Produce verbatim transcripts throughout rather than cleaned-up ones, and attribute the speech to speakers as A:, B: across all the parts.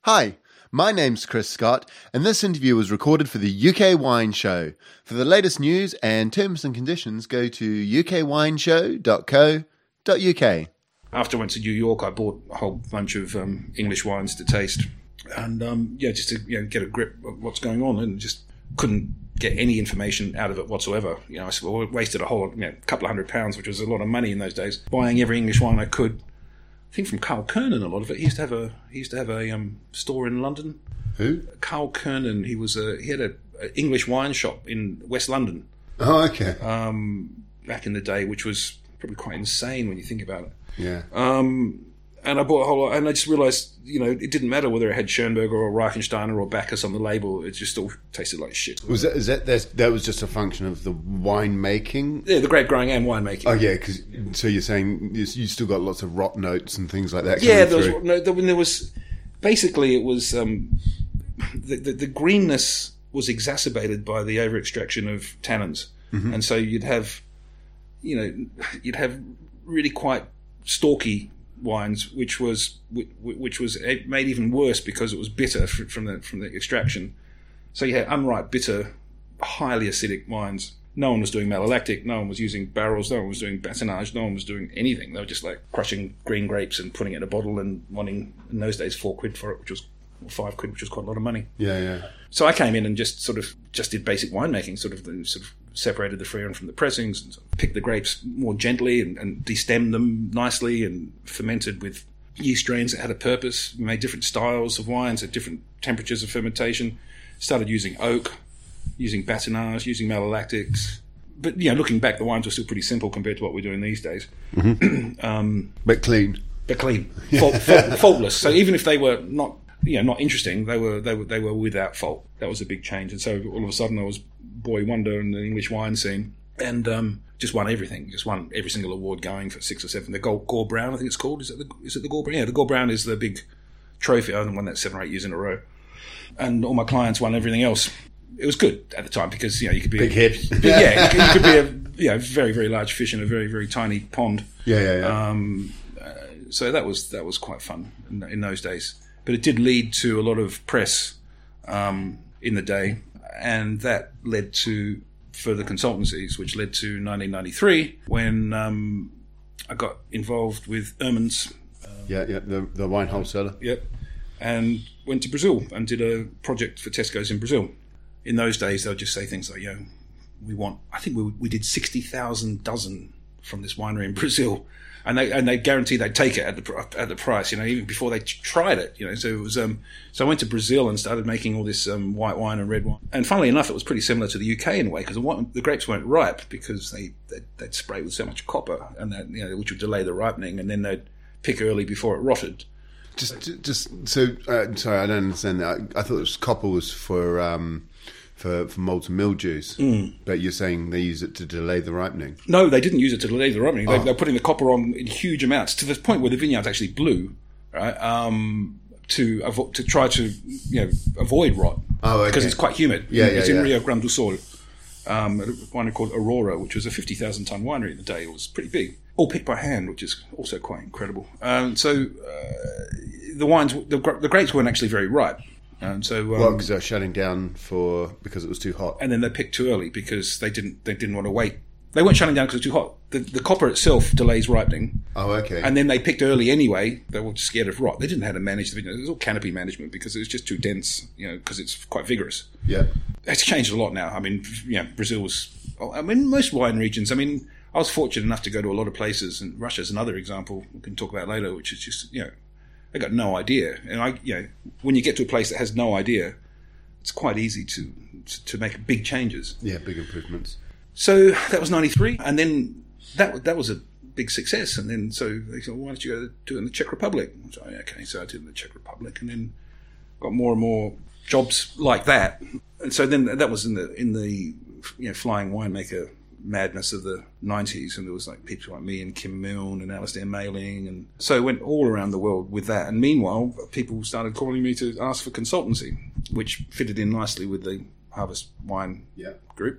A: Hi, my name's Chris Scott, and this interview was recorded for the U K Wine Show. For the latest news and terms and conditions, go to u k wine show dot co dot u k.
B: After I went to New York, I bought a whole bunch of um, English wines to taste, and um, yeah, just to you know, get a grip of what's going on, and just couldn't get any information out of it whatsoever. You know, I wasted a whole you know, couple of hundred pounds, which was a lot of money in those days, buying every English wine I could. I think from Carl Kernan, a lot of it. He used to have a he used to have a um, store in London.
A: Who?
B: Carl Kernan. He was a he had an English wine shop in West London.
A: Oh, okay.
B: Um, back in the day, which was probably quite insane when you think about it.
A: Yeah.
B: Um, and I bought a whole lot, and I just realised, you know, it didn't matter whether it had Schoenberger or Reichensteiner or Bacchus on the label. It just all tasted like shit.
A: Was that is that that, that was just a function of the wine making?
B: Yeah, the grape growing and winemaking.
A: Oh yeah, because so you're saying you you still got lots of rot notes and things like that.
B: Yeah, there
A: through.
B: was, no, there, there was basically it was um, the, the the greenness was exacerbated by the over extraction of tannins, mm-hmm. and so you'd have, you know, you'd have really quite stalky wines, which was which was made even worse because it was bitter from the from the extraction. So you had unripe, bitter, highly acidic wines. No one was doing malolactic. No one was using barrels. No one was doing batonnage. No one was doing anything. They were just like crushing green grapes and putting it in a bottle and wanting, in those days, four quid for it, which was five quid, which was quite a lot of money.
A: Yeah, yeah.
B: So I came in and just sort of just did basic winemaking, sort of sort of separated the freon from the pressings and sort of picked the grapes more gently and, and destemmed them nicely and fermented with yeast strains that had a purpose. We made different styles of wines at different temperatures of fermentation. Started using oak, using batonnage, using malolactics. But, you know, looking back, the wines were still pretty simple compared to what we're doing these days.
A: Mm-hmm. um, but clean.
B: But clean. Fault, fault, faultless. So even if they were not, you know, not interesting, they were, they were, they were without fault. That was a big change. And so all of a sudden I was boy wonder in the English wine scene, and um, just won everything. Just won every single award going for six or seven. The Gold Gore Brown, I think it's called. Is it the is it the Gore Brown? Yeah, the Gore Brown is the big trophy. I won that seven or eight years in a row, and all my clients won everything else. It was good at the time because you know you could be
A: big
B: a,
A: hit.
B: Yeah, you could, you could be a you know, very very large fish in a very very tiny pond.
A: Yeah, yeah, yeah.
B: Um, uh, so that was that was quite fun in, in those days. But it did lead to a lot of press um, in the day, and that led to further consultancies, which led to nineteen ninety-three when um, I got involved with Ehrman's. Uh,
A: yeah, yeah, the, the wine wholesaler.
B: Yep, and went to Brazil and did a project for Tesco's in Brazil. In those days, they would just say things like, "You know, we want." I think we we did sixty thousand dozen from this winery in Brazil, and they and they guaranteed they'd take it at the at the price. You know, even before they tried it. You know, so it was. Um, so I went to Brazil and started making all this um, white wine and red wine. And funnily enough, it was pretty similar to the U K in a way because the, the grapes weren't ripe because they they'd, they'd spray with so much copper, and that, you know, which would delay the ripening, and then they'd pick early before it rotted.
A: Just, just so uh, sorry, I don't understand that. I, I thought it was copper was for. Um, For, for mold and mildews, mm. but you're saying they use it to delay the ripening?
B: No, they didn't use it to delay the ripening.
A: Oh.
B: They, they're putting the copper on in huge amounts to the point where the vineyard's actually blue, right? Um, to avo- to try to you know avoid rot.
A: Oh, okay.
B: Because it's quite humid.
A: Yeah, yeah,
B: It's in
A: yeah.
B: Rio Grande do Sul, um, a winery called Aurora, which was a fifty thousand ton winery in the day. It was pretty big, all picked by hand, which is also quite incredible. Um, so uh, the wines, the, the grapes weren't actually very ripe. And so, um,
A: well, because they're shutting down for because it was too hot,
B: and then they picked too early because they didn't they didn't want to wait. They weren't shutting down because it was too hot. The, the copper itself delays ripening.
A: Oh, okay.
B: And then they picked early anyway. They were scared of rot. They didn't know how to manage the vineyard. It was all canopy management because it was just too dense. You know, because it's quite vigorous.
A: Yeah,
B: it's changed a lot now. I mean, you know, Brazil was. I mean, most wine regions. I mean, I was fortunate enough to go to a lot of places, and Russia's another example we can talk about later, which is just you know, they got no idea. And I, you know, when you get to a place that has no idea, it's quite easy to, to to make big changes.
A: Yeah, big improvements.
B: So that was ninety-three, and then that that was a big success. And then so they said, well, "Why don't you go do it in the Czech Republic?" So okay, so I did it in the Czech Republic, and then got more and more jobs like that. And so then that was in the in the you know flying winemaker madness of the nineties, and there was like people like me and Kim Milne and Alistair Mailing, and so I went all around the world with that. And meanwhile, people started calling me to ask for consultancy, which fitted in nicely with the Harvest Wine
A: yeah.
B: group.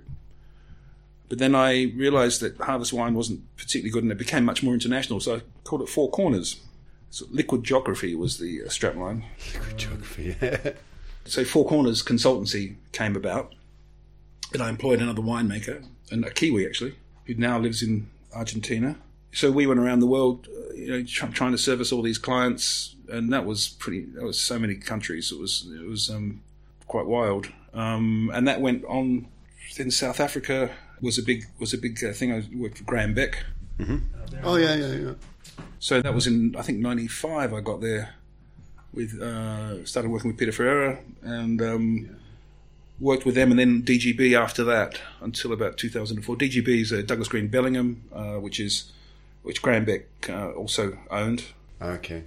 B: But then I realised that Harvest Wine wasn't particularly good, and it became much more international, so I called it Four Corners. So Liquid Geography was the uh, strapline.
A: Liquid Geography, yeah.
B: So Four Corners Consultancy came about, and I employed another winemaker, and a Kiwi actually, who now lives in Argentina. So we went around the world, uh, you know, try, trying to service all these clients, and that was pretty. That was so many countries. It was it was um, quite wild, um, and that went on. In South Africa was a big was a big uh, thing. I worked for Graham Beck.
A: Mm-hmm. Oh yeah, yeah, yeah.
B: So that was in I think ninety-five. I got there. With uh, started working with Peter Ferreira and um, yeah. worked with them, and then D G B after that until about two thousand four. D G B is uh, Douglas Green Bellingham, uh, which is which Graham Beck uh, also owned.
A: Okay.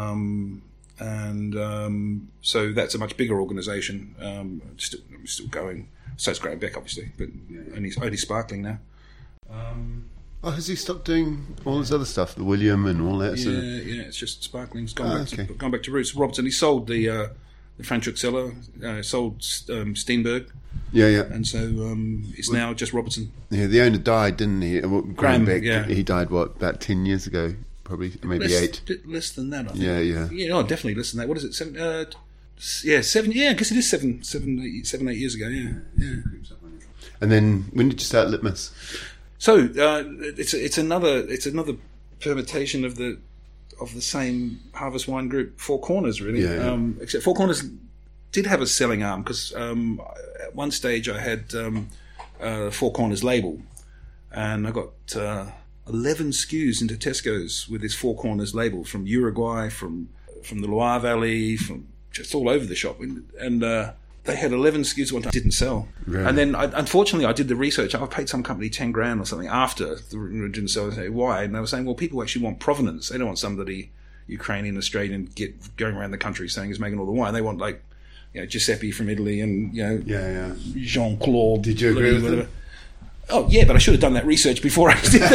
B: Um, and um, so that's a much bigger organisation. Um, still, still going. So it's Graham Beck, obviously, but yeah, yeah. only only sparkling now. Um,
A: Oh, has he stopped doing all his other stuff, the William and all that?
B: Yeah,
A: sort of...
B: yeah, it's just sparkling. It's gone,
A: oh,
B: back,
A: okay.
B: to, gone back to roots. Robertson, he sold the uh, the Franschhoek cellar, uh, sold um, Steenberg.
A: Yeah, yeah.
B: And so um, it's well, now just Robertson.
A: Yeah, the owner died, didn't he? Graham,
B: Graham
A: Beck,
B: yeah.
A: He died, what, about ten years ago? Probably, maybe
B: less,
A: eight.
B: Bit less than that, I think.
A: Yeah, yeah.
B: Yeah, no, definitely less than that. What is it? Seven, uh, yeah, seven, yeah, I guess it is seven, seven, eight, seven, eight years ago, yeah. yeah.
A: And then, when did you start Litmus?
B: So uh, it's it's another it's another permutation of the of the same Harvest Wine Group, Four Corners, really.
A: Yeah, yeah.
B: Um, except Four Corners did have a selling arm because um, at one stage I had um, uh, Four Corners label, and I got uh, eleven S K Us into Tesco's with this Four Corners label from Uruguay, from from the Loire Valley, from just all over the shop, and. and uh, They had eleven S K Us one time, didn't sell. Really? And then, I, unfortunately, I did the research. I paid some company ten grand or something after the didn't sell. I say, why? And they were saying, well, people actually want provenance. They don't want somebody, Ukrainian, Australian, get going around the country saying he's making all the wine. They want, like, you know, Giuseppe from Italy and, you know,
A: yeah, yeah.
B: Jean-Claude.
A: Did you agree with
B: whatever.
A: them?
B: Oh, yeah, but I should have done that research before I did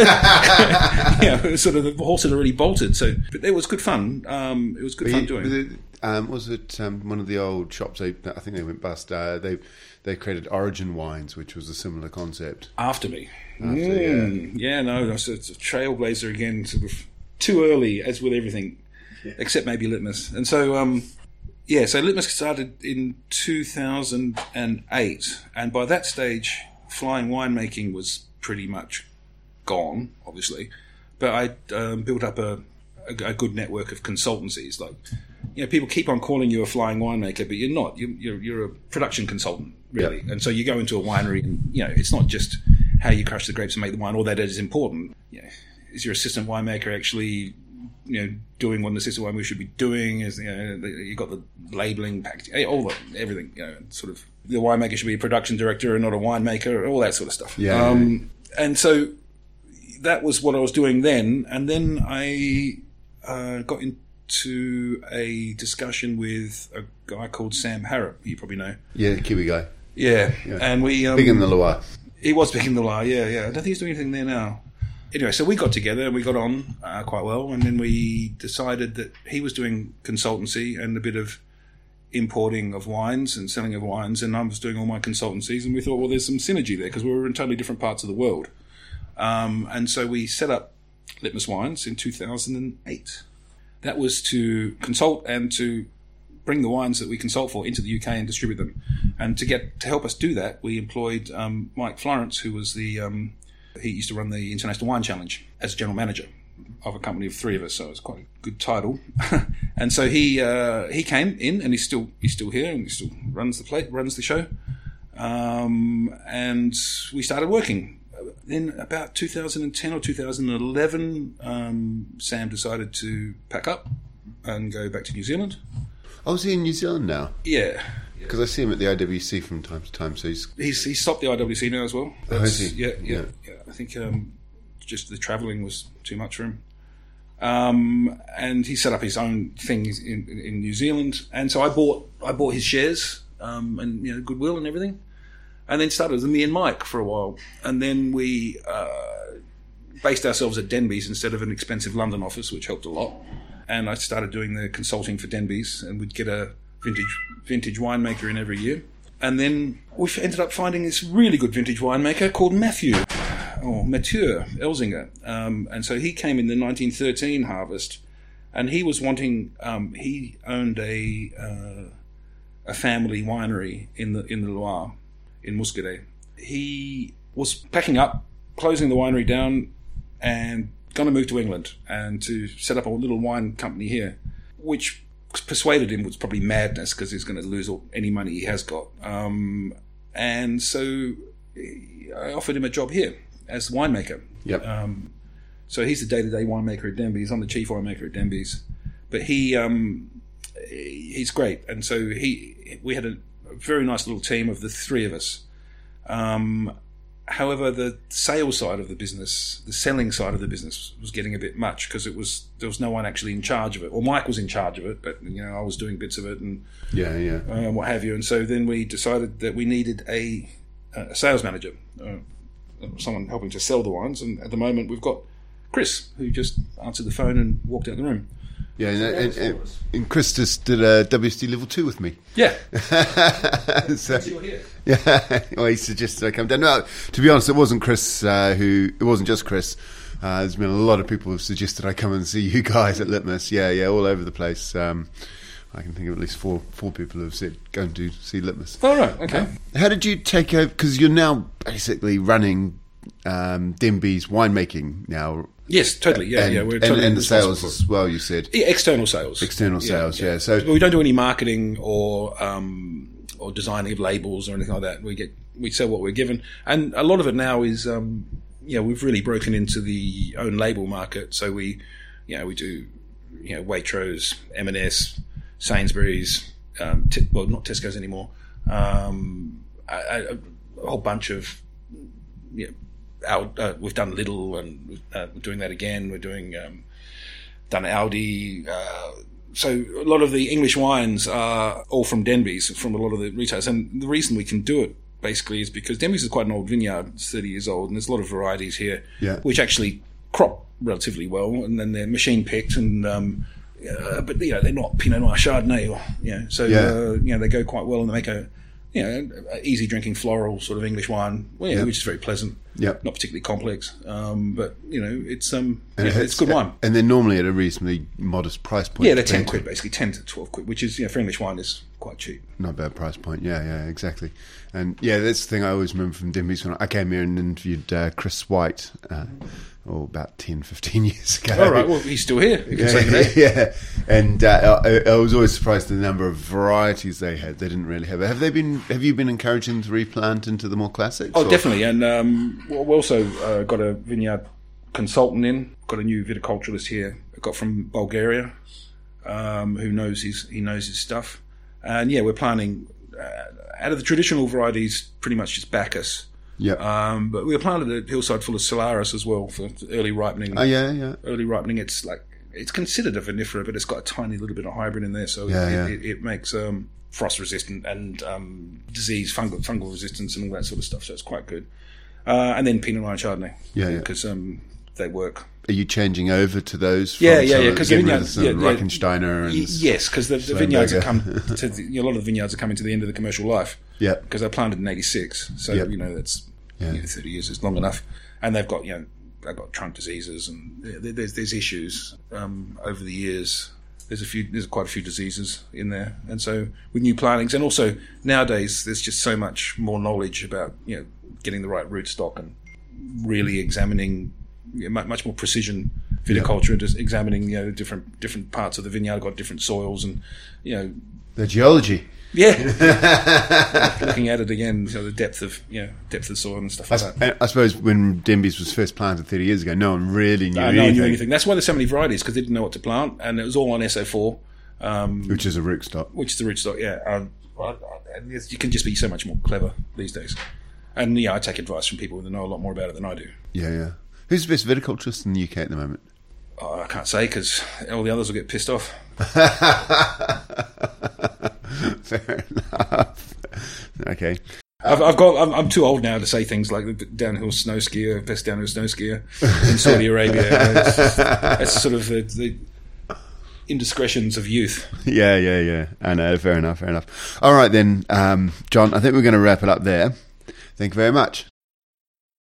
B: that. You know, it was sort of, the horse had already bolted. So, but it was good fun. Um, it was good
A: but
B: fun
A: you,
B: doing it.
A: Um, was it um, one of the old shops? They, I think they went bust. Uh, they they created Origin Wines, which was a similar concept.
B: After me,
A: After,
B: mm, yeah. yeah, no, it's a, it's a trailblazer again. Sort of too early, as with everything, yeah. except maybe Litmus. And so, um, yeah, so Litmus started in two thousand eight, and by that stage, flying winemaking was pretty much gone, obviously. But I um, built up a, a, a good network of consultancies, like. You know, people keep on calling you a flying winemaker, but you're not. You're, you're, you're a production consultant, really. Yep. And so you go into a winery and, you know, it's not just how you crush the grapes and make the wine. All that is important. You know, is your assistant winemaker actually, you know, doing what an assistant winemaker should be doing? Is, you know, you've got the labelling, packaging, all that, everything. You know, sort of, the winemaker should be a production director and not a winemaker, all that sort of stuff.
A: Yeah.
B: Um, and so that was what I was doing then. And then I uh, got in. to a discussion with a guy called Sam Harrop, you probably know.
A: Yeah, Kiwi guy.
B: Yeah, yeah. and we... Um,
A: big in the Loire.
B: He was big in the Loire, yeah, yeah. I don't think he's doing anything there now. Anyway, so we got together and we got on uh, quite well, and then we decided that he was doing consultancy and a bit of importing of wines and selling of wines, and I was doing all my consultancies, and we thought, well, there's some synergy there, because we were in totally different parts of the world. Um, and so we set up Litmus Wines in two thousand eight. That was to consult and to bring the wines that we consult for into the U K and distribute them. And to get to help us do that, we employed um, Mike Florence, who was the um, he used to run the International Wine Challenge as general manager of a company of three of us. So it's quite a good title. And so he uh, he came in, and he's still he's still here, and he still runs the play, runs the show. Um, and we started working. Then about two thousand ten or two thousand eleven, um, Sam decided to pack up and go back to New Zealand.
A: Oh, is he in New Zealand now?
B: Yeah.
A: Because I see him at the I W C from time to time. So he's
B: he's, he's stopped the I W C now as well.
A: That's, oh, is he?
B: Yeah, yeah, yeah. yeah. I think um, just the travelling was too much for him. Um, and he set up his own things in, in New Zealand. And so I bought I bought his shares um, and you know goodwill and everything. And then started with me and Mike for a while. And then we uh, based ourselves at Denby's instead of an expensive London office, which helped a lot. And I started doing the consulting for Denby's, and we'd get a vintage vintage winemaker in every year. And then we ended up finding this really good vintage winemaker called Matthew, or Mathieu Elzinger. Um, and so he came in the nineteen thirteen harvest, and he was wanting. Um, he owned a uh, a family winery in the in the Loire, in Muscadet. He was packing up, closing the winery down, and going to move to England and to set up a little wine company here, which persuaded him was probably madness because he's going to lose all, any money he has got. Um, and so I offered him a job here as winemaker.
A: Yep.
B: Um, so he's the day-to-day winemaker at Denby's. I'm the chief winemaker at Denby's. But he um, he's great. And so he we had a, a very nice little team of the three of us. Um, however, the sales side of the business, the selling side of the business was getting a bit much because it was there was no one actually in charge of it. Well, Mike was in charge of it, but you know I was doing bits of it and
A: yeah, yeah,
B: uh, what have you. And so then we decided that we needed a, a sales manager, uh, someone helping to sell the wines. And at the moment, we've got Chris, who just answered the phone and walked out the room.
A: Yeah, and, and, and, and Chris just did a W S D level two with me.
B: Yeah.
A: So,
B: you're here.
A: Yeah, well, he suggested I come down. No, to be honest, it wasn't Chris uh, who. It wasn't just Chris. Uh, there's been a lot of people who've suggested I come and see you guys at Litmus. Yeah, yeah, all over the place. Um, I can think of at least four four people who've said go and do see Litmus.
B: Oh right, okay.
A: How did you take over? Because you're now basically running um, Denby's winemaking now.
B: Yes, totally. Yeah,
A: and,
B: yeah. We're
A: and,
B: totally
A: and the sales
B: responsible.
A: as well. You said
B: Yeah, external sales.
A: external
B: Yeah,
A: sales. Yeah,
B: yeah.
A: so
B: we don't do any marketing or um, or designing of labels or anything like that. We get we sell what we're given, and a lot of it now is um, you know we've really broken into the own label market. So we you know we do you know Waitrose, M and S, Sainsbury's, um, t- well not Tesco's anymore. Um, a, a, a whole bunch of you know, Our, uh, we've done Lidl and uh, we're doing that again. We're doing um, done Aldi. Uh, so a lot of the English wines are all from Denby's, from a lot of the retailers. And the reason we can do it basically is because Denby's is quite an old vineyard. It's thirty years old, and there's a lot of varieties here,
A: Yeah.
B: which actually crop relatively well, and then they're machine picked. And um, uh, but you know they're not Pinot Noir, Chardonnay, or you know, so
A: Yeah.
B: uh, you know they go quite well, and they make a you know a easy drinking floral sort of English wine, well, yeah,
A: Yep.
B: which is very pleasant.
A: Yep.
B: Not particularly complex, um, but you know, it's um,
A: And
B: yeah, it's good wine.
A: and they're normally at a reasonably modest price point.
B: Yeah, they're ten
A: compared
B: quid basically, ten to twelve quid, which is you know for English wine is quite cheap.
A: to- Not a bad price point. Yeah, yeah, exactly. And yeah, that's the thing I always remember from Denby's when I came here and interviewed uh, Chris White, uh, oh, about ten, fifteen years ago.
B: All right, well he's still here. You can say
A: Yeah,
B: that.
A: yeah, and uh, I, I was always surprised at the number of varieties they had. They didn't really have. Have they been? Have you been encouraging them to replant into the more classics?
B: Oh,
A: or-
B: definitely. And um, we also uh, got a vineyard consultant in. Got a new viticulturalist here. Got from Bulgaria, um, who knows his he knows his stuff. And yeah, we're planting uh, out of the traditional varieties, pretty much just Bacchus.
A: Yeah.
B: Um, but we planted a hillside full of Solaris as well for early ripening.
A: Oh yeah, yeah.
B: Early ripening, it's like it's considered a vinifera, but it's got a tiny little bit of hybrid in there, so
A: Yeah,
B: it,
A: yeah.
B: It, it makes um, frost resistant and um, disease, fungal, fungal resistance, and all that sort of stuff. So it's quite good. Uh, and then Pinot Noir and Chardonnay,
A: Yeah, yeah.
B: because um, they work.
A: Are you changing over to those? From
B: Yeah, yeah,
A: some
B: yeah,
A: of-
B: 'cause the
A: getting rid
B: vineyard-
A: of some
B: yeah, yeah.
A: Reichensteiner and
B: Y- yes, because the, the vineyards are come
A: Sloanberger.
B: to the, a lot of the vineyards are coming to the end of the commercial life.
A: Yeah.
B: because they planted in eighty-six, so
A: Yep.
B: you know that's
A: Yeah.
B: you know, thirty years is long enough, and they've got you know they've got trunk diseases and there- there's there's issues um, over the years. There's a few there's quite a few diseases in there, and so with new plantings, and also nowadays there's just so much more knowledge about you know getting the right rootstock and really examining you know, mu- much more precision viticulture and just examining you know different different parts of the vineyard got different soils and you know
A: The geology.
B: yeah looking at it again, so the depth of you know depth of soil and stuff
A: I,
B: like that.
A: s- I suppose when Denby's was first planted thirty years ago, no one really knew
B: Uh, no
A: anything,
B: one knew anything. That's why there's so many varieties, because they didn't know what to plant, and it was all on S O four, um,
A: which is a rootstock.
B: which is the rootstock. Yeah, um, well, and it's- you can just be so much more clever these days. And yeah, I take advice from people that know a lot more about it than I do.
A: Yeah, yeah. Who's the best viticulturist in the U K at the moment?
B: Oh, I can't say because all the others will get pissed off.
A: Fair enough. Okay.
B: I've, I've got. I'm, I'm too old now to say things like the downhill snow skier, best downhill snow skier in Saudi Arabia. It's, just, it's sort of the, the indiscretions of youth.
A: Yeah, yeah, yeah. I know. Fair enough. Fair enough. All right then, um, John. I think we're going to wrap it up there. Thank you very much.